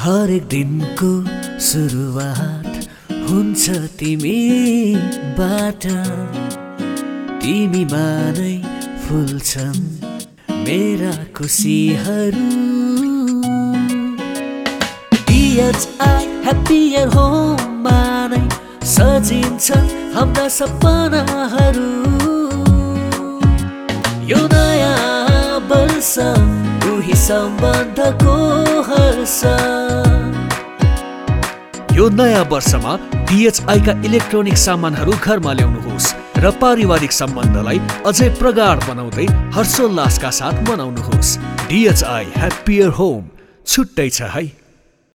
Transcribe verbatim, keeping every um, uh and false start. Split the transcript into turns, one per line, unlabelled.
हरेक दिनको सुरुवात हुन्छ तिमीबाट, तिमीमा नै फुल्छन् मेरा खुसीहरू। डिएचआई ह्याप्पियर होममा नै सजिन्छन् हाम्रा सपनाहरू। यो नयाँ वर्ष उही सम्बन्धको हर्ष।
यो नयाँ वर्षमा डिएचआई का इलेक्ट्रोनिक सामानहरू घरमा ल्याउनुहोस् र पारिवारिक सम्बन्धलाई अझै प्रगाढ बनाउँदै हर्षोल्लासका साथ मनाउनुहोस्। डिएचआई ह्याप्पियर होम छुट्टै छ है।